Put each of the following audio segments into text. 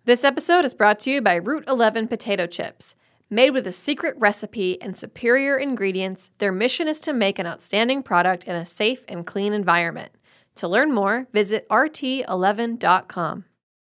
This episode is brought to you by Route 11 potato chips. Made with a secret recipe and superior ingredients, their mission is to make an outstanding product in a safe and clean environment. To learn more, visit rt11.com.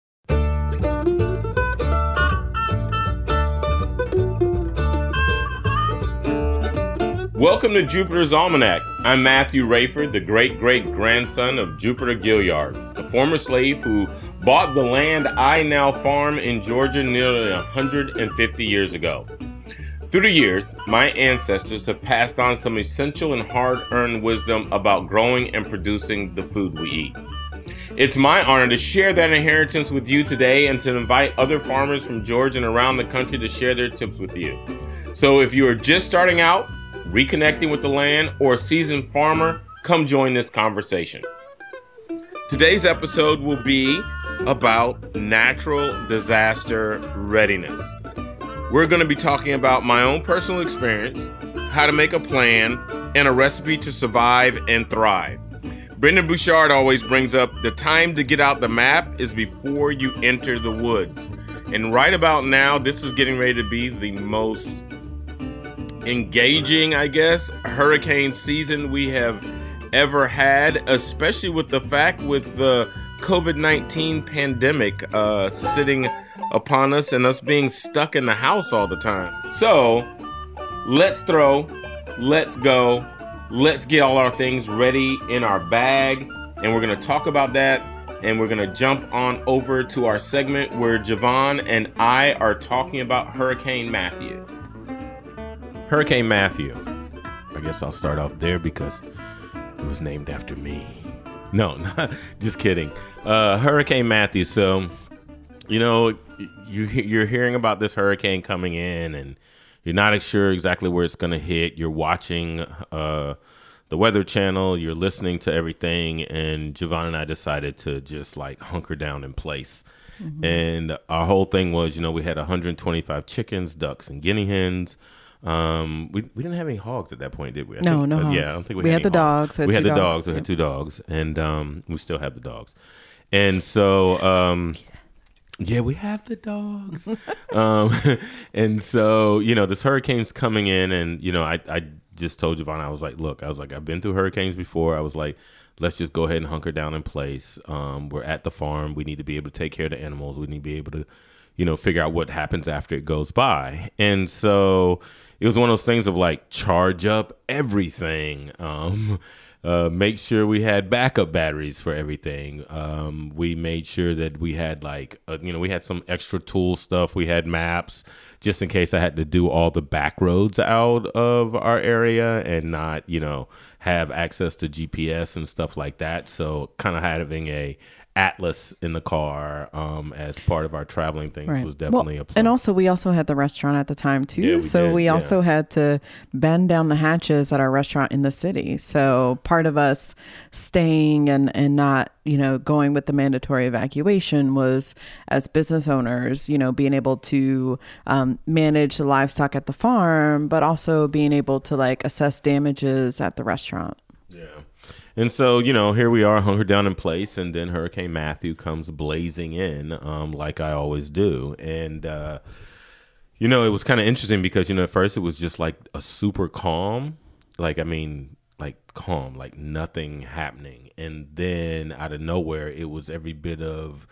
Welcome to Jupiter's Almanac. I'm Matthew Rayford, the great-great-grandson of Jupiter Gilliard, a former slave who bought the land I now farm in Georgia nearly 150 years ago. Through the years, my ancestors have passed on some essential and hard-earned wisdom about growing and producing the food we eat. It's my honor to share that inheritance with you today and to invite other farmers from Georgia and around the country to share their tips with you. So if you are just starting out, reconnecting with the land, or a seasoned farmer, come join this conversation. Today's episode will be about natural disaster readiness. We're going to be talking about my own personal experience, how to make a plan, and a recipe to survive and thrive. Brendan Bouchard always brings up the time to get out the map is before you enter the woods. And right about now, this is getting ready to be the most engaging, I guess, hurricane season we have ever had, especially with the fact with the COVID-19 pandemic sitting upon us and us being stuck in the house all the time. So let's go, let's get all our things ready in our bag, and we're going to talk about that, and we're going to jump on over to our segment where Javon and I are talking about Hurricane Matthew. Hurricane Matthew. I guess I'll start off there because it was named after me. No, just kidding. Hurricane Matthew. So, you're hearing about this hurricane coming in and you're not sure exactly where it's going to hit. You're watching the Weather Channel. You're listening to everything. And Javon and I decided to just hunker down in place. Mm-hmm. And our whole thing was, we had 125 chickens, ducks, and guinea hens. We didn't have any hogs at that point, did we? No hogs. Yeah, I don't think we had the dogs. We had the dogs. We had two dogs, and we still have the dogs. And so, we have the dogs. And so, this hurricane's coming in, and I just told Javon, I was like, I've been through hurricanes before. I was like, let's just go ahead and hunker down in place. We're at the farm. We need to be able to take care of the animals. We need to be able to, figure out what happens after it goes by. And so it was one of those things of charge up everything. Make sure we had backup batteries for everything. We made sure that we had we had some extra tool stuff. We had maps just in case I had to do all the back roads out of our area and not, have access to GPS and stuff like that. So kind of having a atlas in the car as part of our traveling things was definitely a plus. And also we also had the restaurant at the time too. We also had to bend down the hatches at our restaurant in the city. So part of us staying and not, going with the mandatory evacuation was, as business owners, being able to manage the livestock at the farm, but also being able to assess damages at the restaurant. Yeah. And so, here we are hunkered down in place, and then Hurricane Matthew comes blazing in, like I always do. And, it was kind of interesting because, at first it was just a super calm, calm, nothing happening. And then out of nowhere, it was every bit of,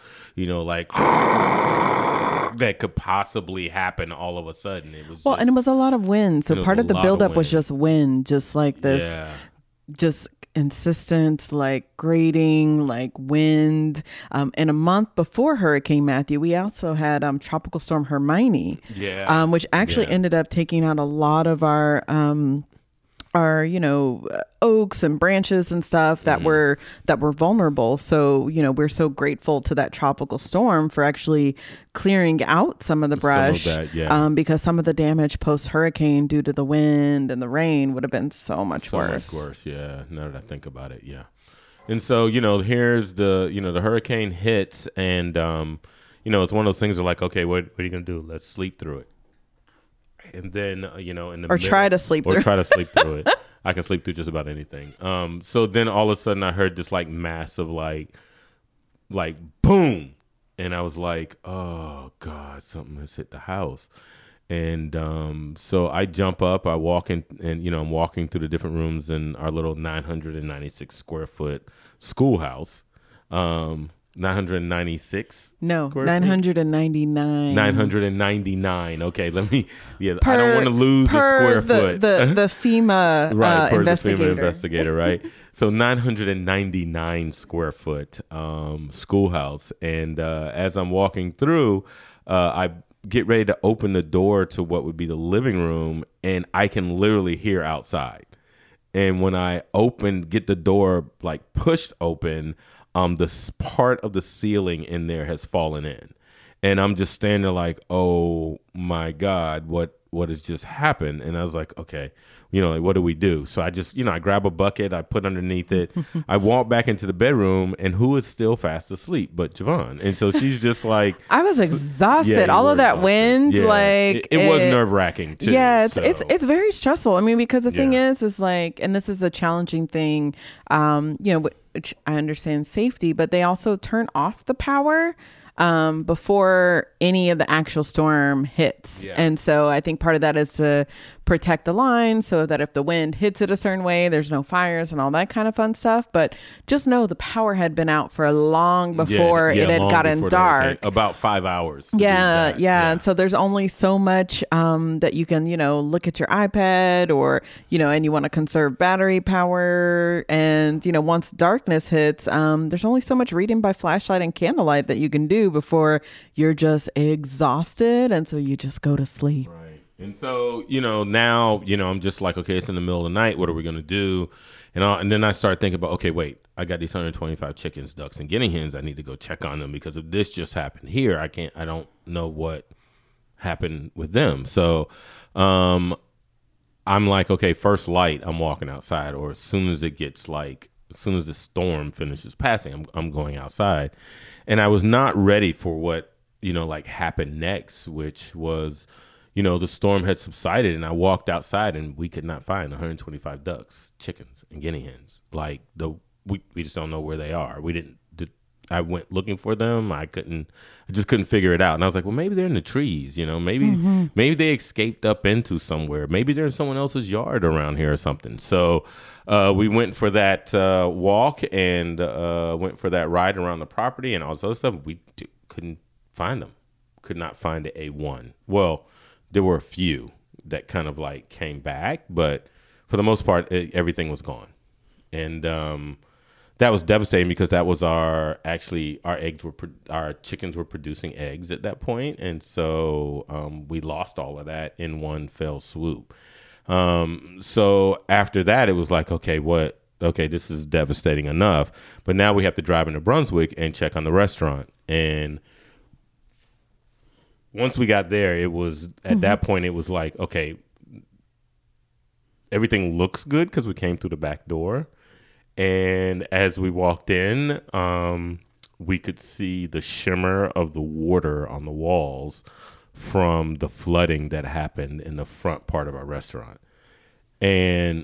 that could possibly happen all of a sudden. It was and it was a lot of wind. So part of the buildup was just wind, just like this, just insistent, grating, wind. And a month before Hurricane Matthew, we also had Tropical Storm Hermione, which actually ended up taking out a lot of our oaks and branches and stuff that were vulnerable. So, we're so grateful to that tropical storm for actually clearing out some of the brush, because some of the damage post hurricane due to the wind and the rain would have been so much worse. Yeah. Now that I think about it. Yeah. And so, here's the hurricane hits, and, it's one of those things that okay, what are you going to do? Let's sleep through it. And then, try to sleep through it. I can sleep through just about anything. So then all of a sudden I heard this massive, boom. And I was like, oh God, something has hit the house. And so I jump up, I walk in, and, I'm walking through the different rooms in our little 996 square foot schoolhouse. 996? No, 999. 999. Okay, I don't want to lose a square foot. The FEMA right, per investigator. the FEMA investigator, right? So 999 square foot schoolhouse. And as I'm walking through, I get ready to open the door to what would be the living room, and I can literally hear outside. And when I get the door like pushed open, this part of the ceiling in there has fallen in, and I'm just standing there like, oh my God, what has just happened? And I was like, okay, what do we do? So I just, I grab a bucket, I put underneath it, I walk back into the bedroom, and who is still fast asleep but Javon? And so she's just like, I was exhausted. Yeah, all of that exhausted. like it was nerve wracking too. Yeah, so. it's very stressful. I mean, because the thing is like, and this is a challenging thing, which I understand safety, but they also turn off the power before any of the actual storm hits. Yeah. And so I think part of that is to protect the line so that if the wind hits it a certain way, there's no fires and all that kind of fun stuff. But just know the power had been out for long before it had gotten dark. About 5 hours. Yeah. And so there's only so much that you can, look at your iPad or, and you want to conserve battery power. And, once darkness hits, there's only so much reading by flashlight and candlelight that you can do before you're just exhausted. And so you just go to sleep. Right. And so, now, I'm just like, okay, it's in the middle of the night. What are we going to do? And then I start thinking about, okay, wait, I got these 125 chickens, ducks, and guinea hens. I need to go check on them because if this just happened here, I don't know what happened with them. So I'm like, okay, first light, I'm walking outside, or as soon as the storm finishes passing, I'm going outside. And I was not ready for what, happened next, which was, the storm had subsided, and I walked outside and we could not find 125 ducks, chickens, and guinea hens. Like we just don't know where they are. I went looking for them. I just couldn't figure it out. And I was like, well, maybe they're in the trees, maybe they escaped up into somewhere. Maybe they're in someone else's yard around here or something. So we went for that walk and went for that ride around the property and all this other stuff. We couldn't find them. Could not find a one. Well, there were a few that kind of like came back, but for the most part, everything was gone. And that was devastating because that was our chickens were producing eggs at that point. And so we lost all of that in one fell swoop. So after that, it was like, okay, this is devastating enough. But now we have to drive into Brunswick and check on the restaurant. And once we got there, it was at that point, it was like, okay, everything looks good because we came through the back door. And as we walked in, we could see the shimmer of the water on the walls from the flooding that happened in the front part of our restaurant. And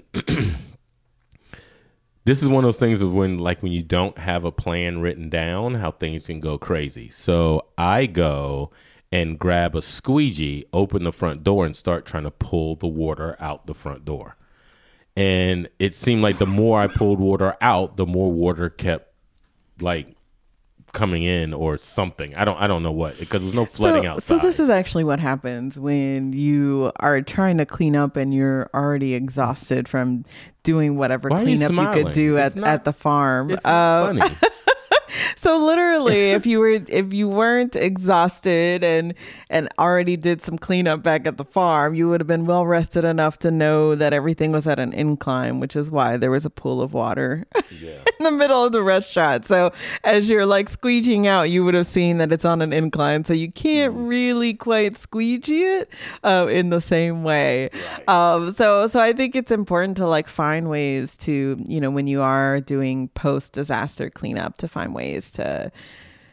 this is one of those things of when you don't have a plan written down, how things can go crazy. So I go and grab a squeegee, open the front door, and start trying to pull the water out the front door. And it seemed like the more I pulled water out, the more water kept coming in or something. I don't know what, because there was no flooding outside. So this is actually what happens when you are trying to clean up and you're already exhausted from doing whatever cleanup you could do at the farm. It's funny. So literally, if you weren't exhausted and already did some cleanup back at the farm, you would have been well rested enough to know that everything was at an incline, which is why there was a pool of water in the middle of the restaurant. So as you're squeegeeing out, you would have seen that it's on an incline. So you can't really quite squeegee it in the same way. Right. So I think it's important to find ways to, when you are doing post-disaster cleanup, to find ways to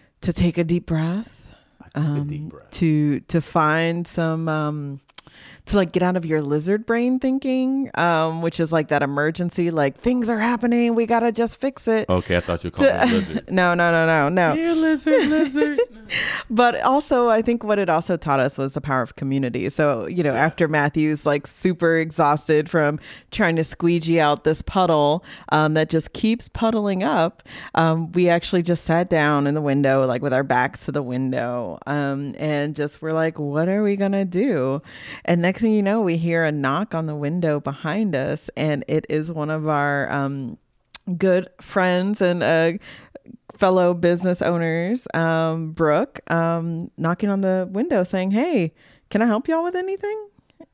take a deep breath, to find some to like get out of your lizard brain thinking, which is like that emergency, like things are happening, we gotta just fix it. Okay, I thought you were calling it lizard. No. Yeah, lizard. But also, I think what it also taught us was the power of community. So, after Matthew's like super exhausted from trying to squeegee out this puddle that just keeps puddling up, we actually just sat down in the window, like with our backs to the window, and just were like, what are we gonna do? And next thing you know, we hear a knock on the window behind us, and it is one of our good friends and fellow business owners, Brooke, knocking on the window saying, hey, can I help y'all with anything?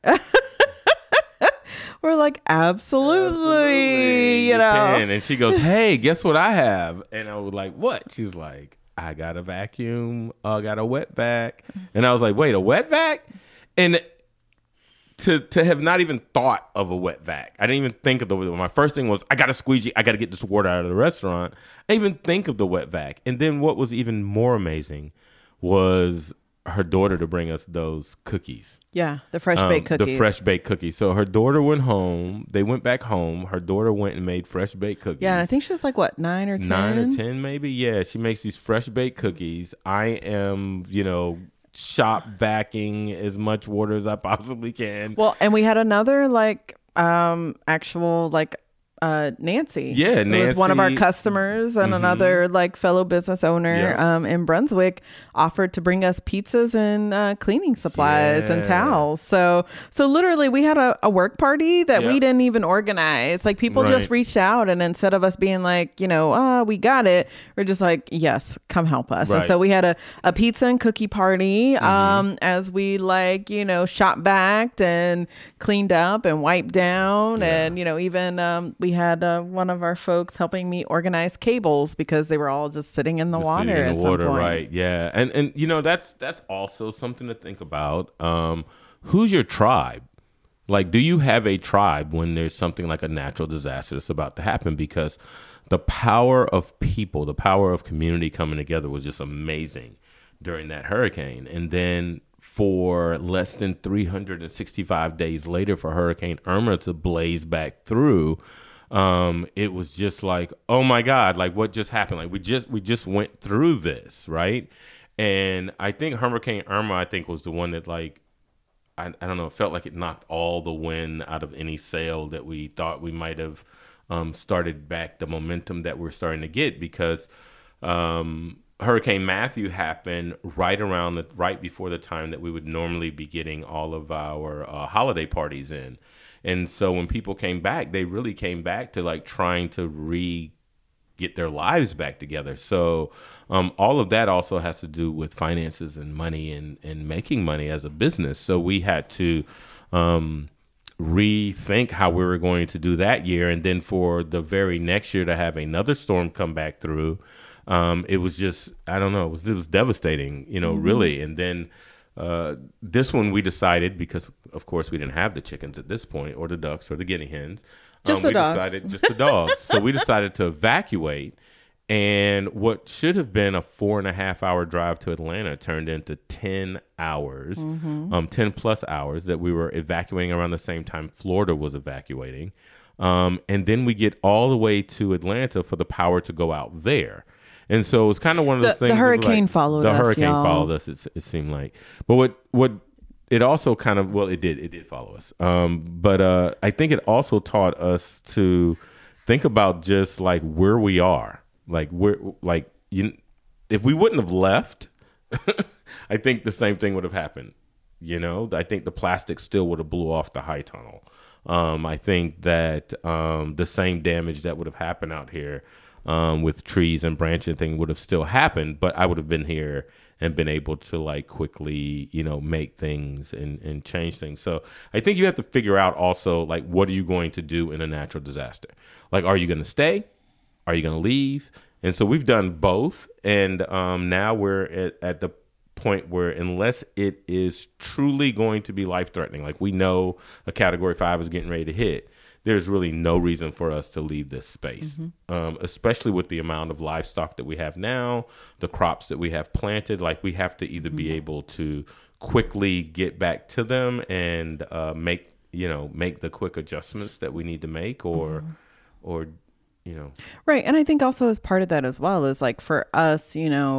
We're like, absolutely. You can. And she goes, hey, guess what I have? And I was like, what? She's like, I got a vacuum. I got a wet vac. And I was like, wait, a wet vac? And to have not even thought of a wet vac. I didn't even think of my first thing was, I got to squeegee. I got to get this water out of the restaurant. I didn't even think of the wet vac. And then what was even more amazing was her daughter to bring us those cookies. Yeah, the fresh baked cookies. The fresh baked cookies. So her daughter went home. They went back home. Her daughter went and made fresh baked cookies. Yeah, and I think she was like, what, 9 or 10? 9 or 10 maybe. Yeah, she makes these fresh baked cookies. I am, shop vacuuming as much water as I possibly can. Well, and we had another actual Nancy. Yeah, Nancy. Who was one of our customers, and another fellow business owner in Brunswick offered to bring us pizzas and cleaning supplies and towels. So literally we had a work party that we didn't even organize. Like people just reached out, and instead of us being like, we got it, we're just like, yes, come help us. Right. And so we had a pizza and cookie party as we shop backed and cleaned up and wiped down. And even we had one of our folks helping me organize cables because they were all just sitting in the water at some point. Right. Yeah. And that's also something to think about. Who's your tribe? Like, do you have a tribe when there's something like a natural disaster that's about to happen? Because the power of people, the power of community coming together was just amazing during that hurricane. And then for less than 365 days later, for Hurricane Irma to blaze back through, it was just like, oh my God, like what just happened? Like we just went through this, right? And I think Hurricane Irma, was the one that I don't know, it felt like it knocked all the wind out of any sail that we thought we might have started back the momentum that we're starting to get, because Hurricane Matthew happened right before the time that we would normally be getting all of our holiday parties in. And so when people came back, they really came back to trying to get their lives back together. So all of that also has to do with finances and money and making money as a business. So we had to rethink how we were going to do that year. And then for the very next year to have another storm come back through, it was just, I don't know, it was devastating, really. And then this one we decided, because of course we didn't have the chickens at this point, or the ducks or the guinea hens. Just the dogs. So we decided to evacuate. And what should have been a 4.5 hour drive to Atlanta turned into 10 hours, 10 plus hours that we were evacuating around the same time Florida was evacuating. And then we get all the way to Atlanta for the power to go out there. And so it was kind of one of those things. The hurricane followed us. The hurricane followed us, it seemed like. But what it also kind of, it did follow us. But I think it also taught us to think about just where we are. If we wouldn't have left, I think the same thing would have happened. I think the plastic still would have blew off the high tunnel. I think that the same damage that would have happened out here with trees and branching thing would have still happened, but I would have been here and been able to quickly, make things and change things. So I think you have to figure out also, what are you going to do in a natural disaster? Are you going to stay? Are you going to leave? And so we've done both. And now we're at the point where, unless it is truly going to be life-threatening, we know a Category 5 is getting ready to hit, there's really no reason for us to leave this space, especially with the amount of livestock that we have now, the crops that we have planted. Like, we have to either be able to quickly get back to them and make the quick adjustments that we need to make, or Right. And I think also as part of that as well is like for us,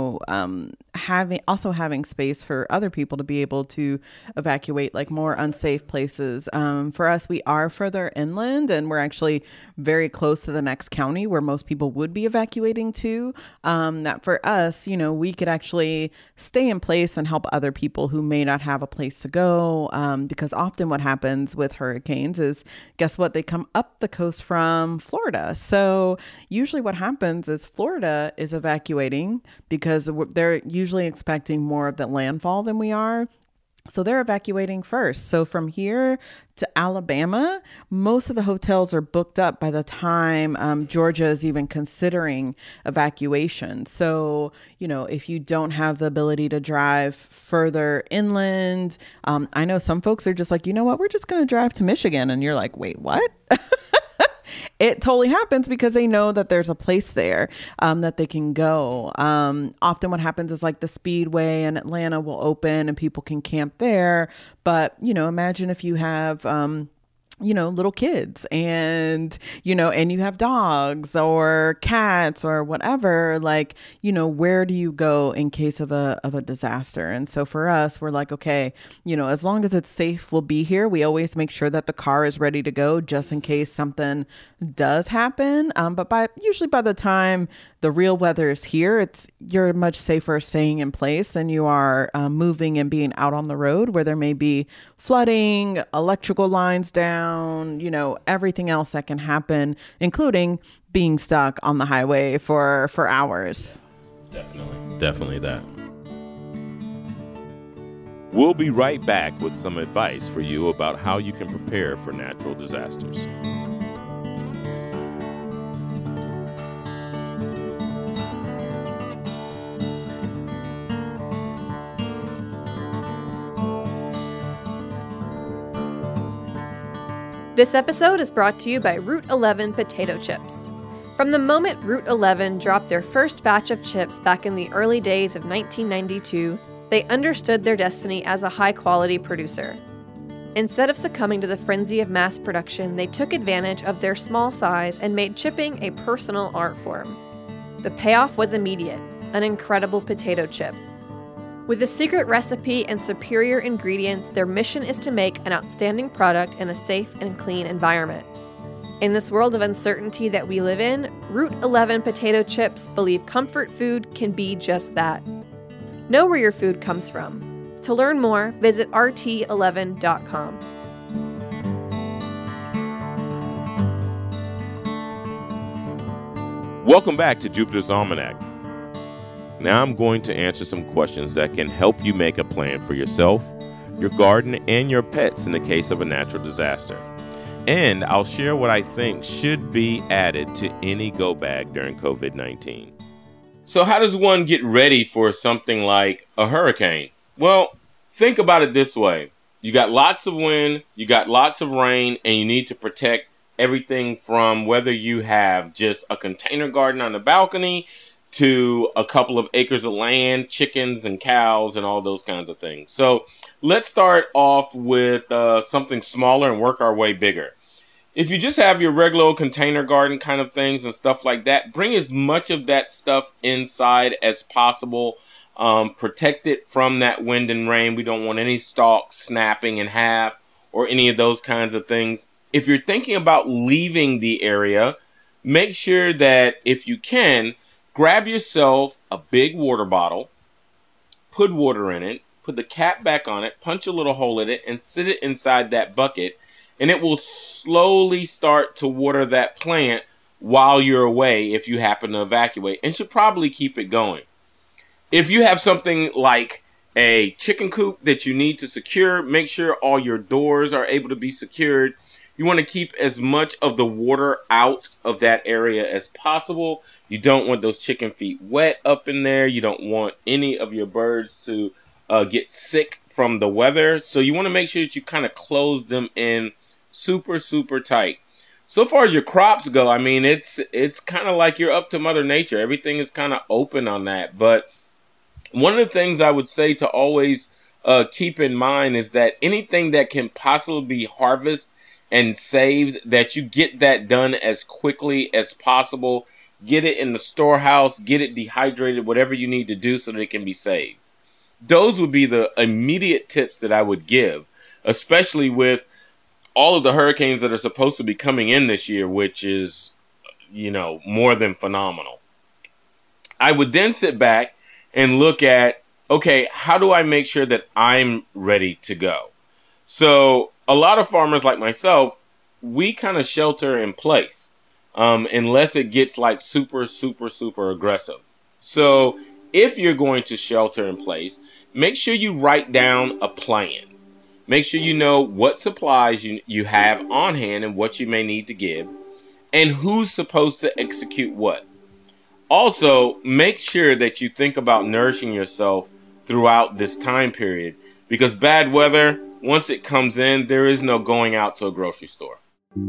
having space for other people to be able to evacuate like more unsafe places. For us, we are further inland and we're actually very close to the next county where most people would be evacuating to. That for us, we could actually stay in place and help other people who may not have a place to go. Because often what happens with hurricanes is, guess what? They come up the coast from Florida. So usually what happens is Florida is evacuating because they're usually expecting more of the landfall than we are. So they're evacuating first. So from here to Alabama, most of the hotels are booked up by the time Georgia is even considering evacuation. So, if you don't have the ability to drive further inland, I know some folks are just like, you know what, we're just going to drive to Michigan. And you're like, wait, what? It totally happens because they know that there's a place there that they can go. Often what happens is like the Speedway in Atlanta will open and people can camp there. But, imagine if you have little kids and you have dogs or cats or whatever, where do you go in case of a disaster? And so for us, we're like, okay, as long as it's safe, we'll be here. We always make sure that the car is ready to go just in case something does happen. But usually by the time the real weather is here, you're much safer staying in place than you are moving and being out on the road where there may be flooding, electrical lines down, everything else that can happen, including being stuck on the highway for hours. Definitely that. We'll be right back with some advice for you about how you can prepare for natural disasters. This episode is brought to you by Route 11 potato chips. From the moment Route 11 dropped their first batch of chips back in the early days of 1992, they understood their destiny as a high-quality producer. Instead of succumbing to the frenzy of mass production, they took advantage of their small size and made chipping a personal art form. The payoff was immediate, an incredible potato chip. With a secret recipe and superior ingredients, their mission is to make an outstanding product in a safe and clean environment. In this world of uncertainty that we live in, Route 11 potato chips believe comfort food can be just that. Know where your food comes from. To learn more, visit rt11.com. Welcome back to Jupiter's Almanac. Now I'm going to answer some questions that can help you make a plan for yourself, your garden, and your pets in the case of a natural disaster. And I'll share what I think should be added to any go bag during COVID-19. So how does one get ready for something like a hurricane? Well, think about it this way. You got lots of wind, you got lots of rain, and you need to protect everything from whether you have just a container garden on the balcony to a couple of acres of land, chickens and cows and all those kinds of things. So let's start off with something smaller and work our way bigger. If you just have your regular old container garden kind of things and stuff like that, bring as much of that stuff inside as possible. Protect it from that wind and rain. We don't want any stalks snapping in half or any of those kinds of things. If you're thinking about leaving the area, make sure that if you can, grab yourself a big water bottle, put water in it, put the cap back on it, punch a little hole in it, and sit it inside that bucket, and it will slowly start to water that plant while you're away if you happen to evacuate, and should probably keep it going. If you have something like a chicken coop that you need to secure, make sure all your doors are able to be secured. You want to keep as much of the water out of that area as possible. You don't want those chicken feet wet up in there. You don't want any of your birds to get sick from the weather. So you want to make sure that you kind of close them in super, super tight. so far as your crops go, I mean, it's kind of like you're up to Mother Nature. Everything is kind of open on that. But one of the things I would say to always keep in mind is that anything that can possibly be harvested and saved, that you get that done as quickly as possible. Get it in the storehouse, get it dehydrated, whatever you need to do so that it can be saved. Those would be the immediate tips that I would give, especially with all of the hurricanes that are supposed to be coming in this year, which is, more than phenomenal. I would then sit back and look at, okay, how do I make sure that I'm ready to go? So a lot of farmers like myself, we kind of shelter in place unless it gets like super, super, super aggressive. So if you're going to shelter in place, make sure you write down a plan. Make sure you know what supplies you have on hand and what you may need to give, and who's supposed to execute what. Also, make sure that you think about nourishing yourself throughout this time period, because bad weather, once it comes in, there is no going out to a grocery store.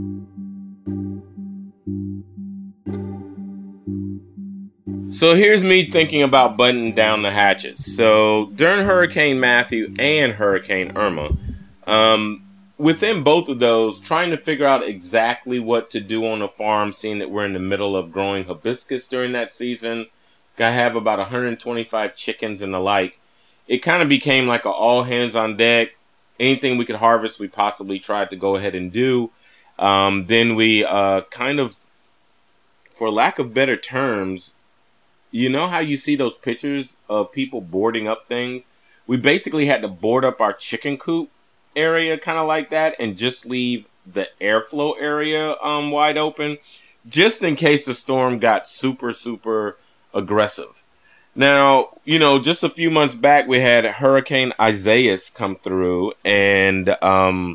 So here's me thinking about buttoning down the hatches. So during Hurricane Matthew and Hurricane Irma, within both of those, trying to figure out exactly what to do on the farm, seeing that we're in the middle of growing hibiscus during that season, I have about 125 chickens and the like. It kind of became like an all hands on deck. Anything we could harvest, we possibly tried to go ahead and do. Then we kind of, for lack of better terms, you know how you see those pictures of people boarding up things? We basically had to board up our chicken coop area kind of like that and just leave the airflow area wide open just in case the storm got super, super aggressive. Now, just a few months back, we had Hurricane Isaias come through, and, our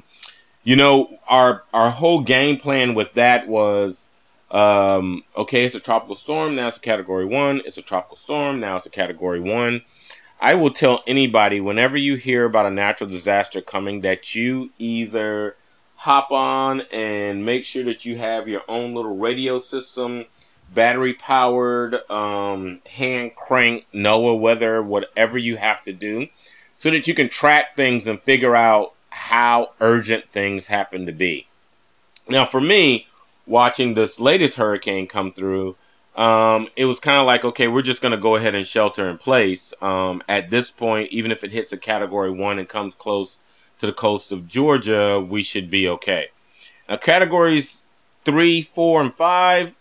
whole game plan with that was, okay, it's a tropical storm, now it's a Category 1. It's a tropical storm, now it's a Category 1. I will tell anybody, whenever you hear about a natural disaster coming, that you either hop on and make sure that you have your own little radio system, battery powered, hand crank, NOAA weather, whatever you have to do, so that you can track things and figure out how urgent things happen to be. Now, for me, watching this latest hurricane come through, it was kind of like, okay, we're just going to go ahead and shelter in place. At this point, even if it hits a Category 1 and comes close to the coast of Georgia, we should be okay. Now, Categories 3, 4, and 5,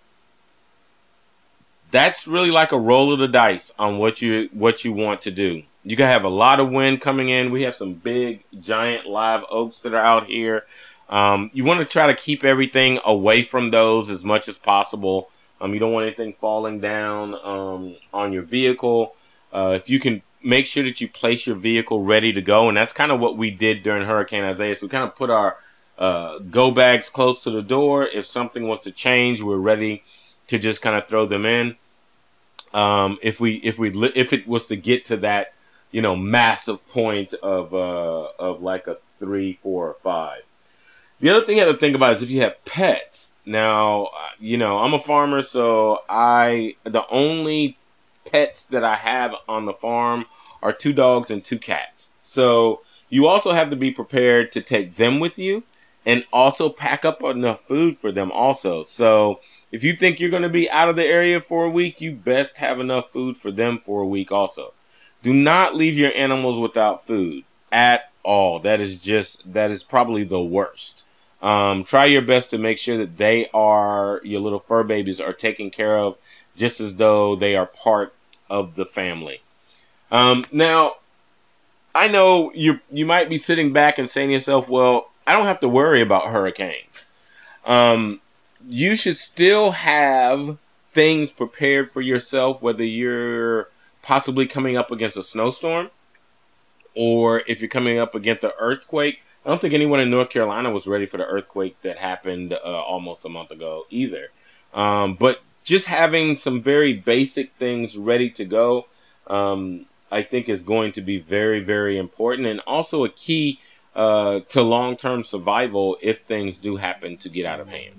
that's really like a roll of the dice on what you want to do. You can have a lot of wind coming in. We have some big, giant live oaks that are out here. You want to try to keep everything away from those as much as possible. You don't want anything falling down on your vehicle. If you can, make sure that you place your vehicle ready to go. And that's kind of what we did during Hurricane Isaias. We kind of put our go bags close to the door. If something was to change, we're ready to just kind of throw them in. If it was to get to that, massive point of like a 3, 4, or 5. The other thing you have to think about is if you have pets. Now, I'm a farmer, so the only pets that I have on the farm are 2 dogs and 2 cats. So you also have to be prepared to take them with you and also pack up enough food for them also. So if you think you're going to be out of the area for a week, you best have enough food for them for a week also. Do not leave your animals without food at all. That is probably the worst. Try your best to make sure that your little fur babies are taken care of just as though they are part of the family. Now, I know you might be sitting back and saying to yourself, well, I don't have to worry about hurricanes. You should still have things prepared for yourself, whether you're possibly coming up against a snowstorm or if you're coming up against an earthquake. I don't think anyone in North Carolina was ready for the earthquake that happened almost a month ago either. But just having some very basic things ready to go, I think is going to be very, very important, and also a key to long-term survival if things do happen to get out of hand.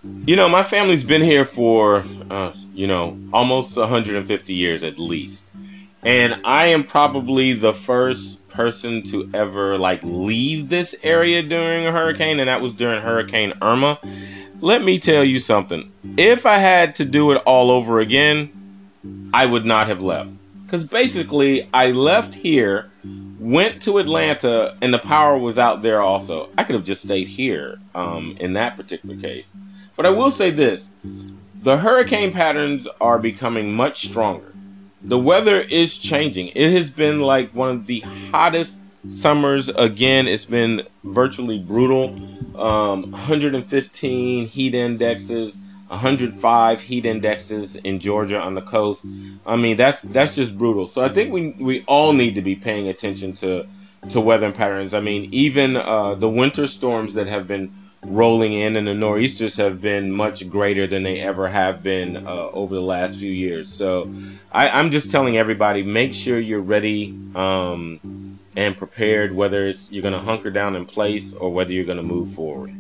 My family's been here for, almost 150 years at least. And I am probably the first person to ever leave this area during a hurricane, and that was during Hurricane Irma. Let me tell you something. If I had to do it all over again, I would not have left. Because basically, I left here, went to Atlanta, and the power was out there also. I could have just stayed here in that particular case. But I will say this. The hurricane patterns are becoming much stronger. The weather is changing. It has been one of the hottest summers again. It's been virtually brutal. 115 heat indexes, 105 heat indexes in Georgia on the coast. I mean, that's just brutal. So I think we all need to be paying attention to weather patterns. I mean, even the winter storms that have been rolling in and the nor'easters have been much greater than they ever have been over the last few years. So I'm just telling everybody, make sure you're ready and prepared, whether it's you're going to hunker down in place or whether you're going to move forward.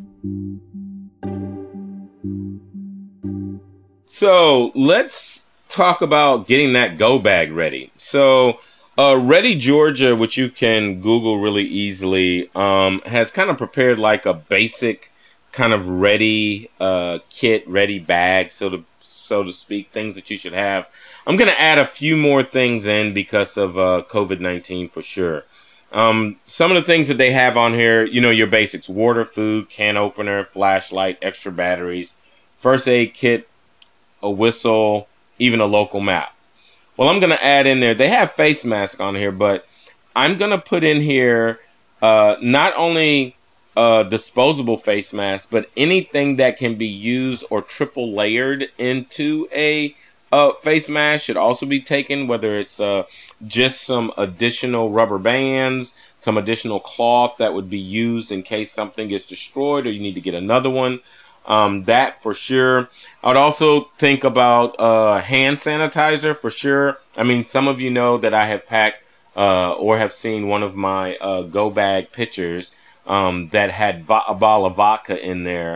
So let's talk about getting that go bag ready. So Ready Georgia, which you can Google really easily, has kind of prepared a basic kind of ready kit, ready bag, so to speak, things that you should have. I'm going to add a few more things in because of COVID-19 for sure. Some of the things that they have on here, your basics: water, food, can opener, flashlight, extra batteries, first aid kit, a whistle, even a local map. Well, I'm going to add in there, they have face masks on here, but I'm going to put in here not only disposable face mask, but anything that can be used or triple layered into a face mask should also be taken, whether it's just some additional rubber bands, some additional cloth that would be used in case something gets destroyed or you need to get another one. That for sure. I would also think about hand sanitizer for sure. I mean, some of you know that I have packed or have seen one of my go bag pictures that had a bottle of vodka in there.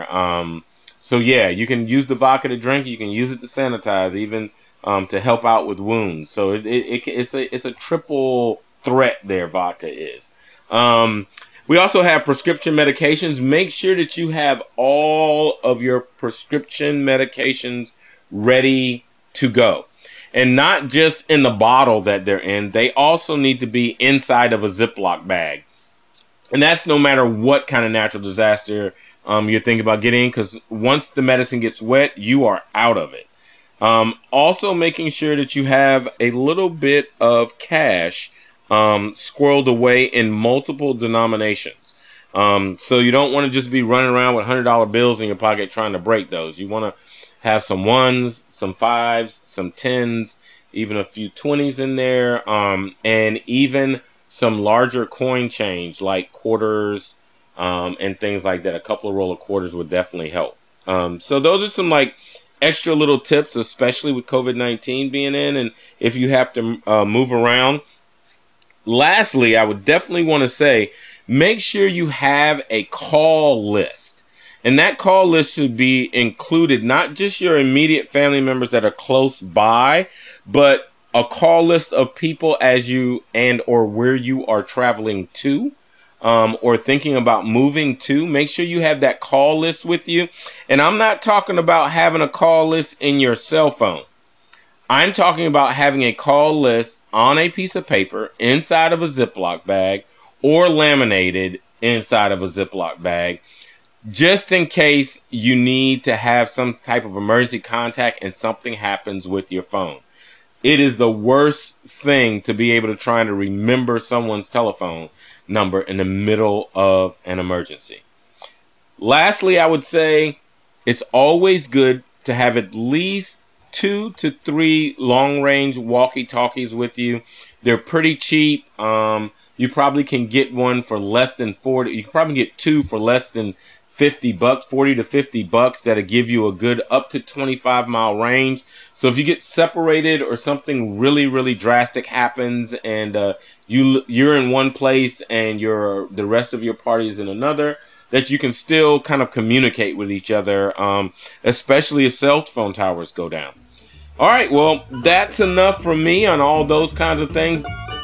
So yeah, you can use the vodka to drink. You can use it to sanitize, even to help out with wounds. So it's a triple threat there. Vodka is. We also have prescription medications. Make sure that you have all of your prescription medications ready to go. And not just in the bottle that they're in. They also need to be inside of a Ziploc bag. And that's no matter what kind of natural disaster you're thinking about getting, because once the medicine gets wet, you are out of it. Also making sure that you have a little bit of cash squirreled away in multiple denominations. So you don't want to just be running around with $100 bills in your pocket trying to break those. You want to have some ones, some fives, some tens, even a few 20s in there, and even some larger coin change like quarters and things like that. A couple of roll of quarters would definitely help. So those are some extra little tips, especially with COVID-19 being in, and if you have to move around. Lastly, I would definitely want to say, make sure you have a call list. And that call list should be included not just your immediate family members that are close by, but a call list of people as you and or where you are traveling to or thinking about moving to. Make sure you have that call list with you. And I'm not talking about having a call list in your cell phone. I'm talking about having a call list on a piece of paper inside of a Ziploc bag or laminated inside of a Ziploc bag, just in case you need to have some type of emergency contact and something happens with your phone. It is the worst thing to be able to try to remember someone's telephone number in the middle of an emergency. Lastly, I would say it's always good to have at least 2 to 3 long-range walkie-talkies with you. They're pretty cheap. You probably can get one for less than 40. You can probably get 2 for less than $50, $40 to $50 that'll give you a good up to 25-mile range. So if you get separated or something really, really drastic happens and you're in one place and the rest of your party is in another, that you can still kind of communicate with each other, especially if cell phone towers go down. All right, well, that's enough from me on all those kinds of things.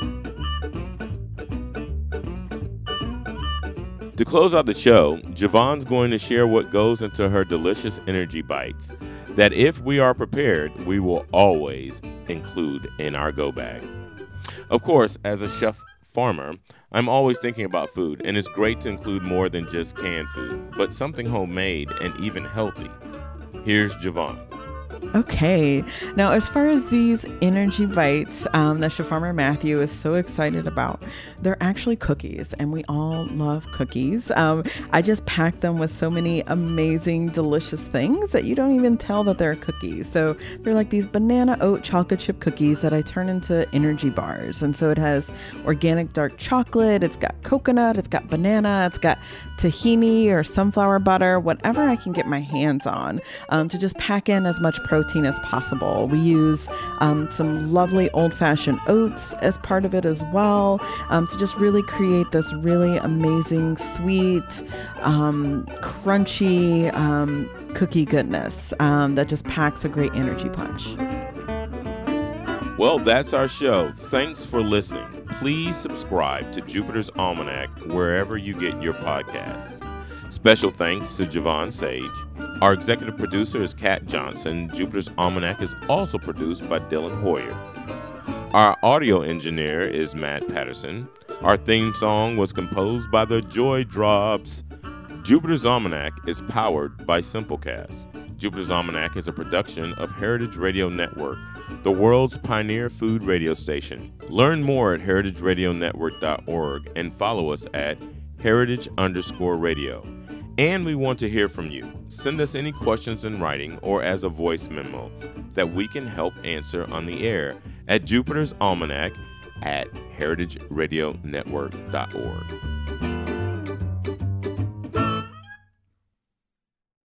To close out the show, Javon's going to share what goes into her delicious energy bites that, if we are prepared, we will always include in our go bag. Of course, as a chef farmer, I'm always thinking about food, and it's great to include more than just canned food, but something homemade and even healthy. Here's Javon. Okay. Now, as far as these energy bites that Chef Farmer Matthew is so excited about, they're actually cookies, and we all love cookies. I just pack them with so many amazing, delicious things that you don't even tell that they're cookies. So they're like these banana oat chocolate chip cookies that I turn into energy bars. And so it has organic dark chocolate, it's got coconut, it's got banana, it's got tahini or sunflower butter, whatever I can get my hands on, to just pack in as much protein as possible. We use some lovely old-fashioned oats as part of it as well, to just really create this really amazing, sweet, crunchy cookie goodness that just packs a great energy punch. Well, that's our show. Thanks for listening. Please subscribe to Jupiter's Almanac wherever you get your podcasts. Special thanks to Javon Sage. Our executive producer is Kat Johnson. Jupiter's Almanac is also produced by Dylan Hoyer. Our audio engineer is Matt Patterson. Our theme song was composed by the Joy Drops. Jupiter's Almanac is powered by Simplecast. Jupiter's Almanac is a production of Heritage Radio Network, the world's pioneer food radio station. Learn more at heritageradionetwork.org and follow us at heritage_radio. And we want to hear from you. Send us any questions in writing or as a voice memo that we can help answer on the air at Jupiter's Almanac at heritageradionetwork.org.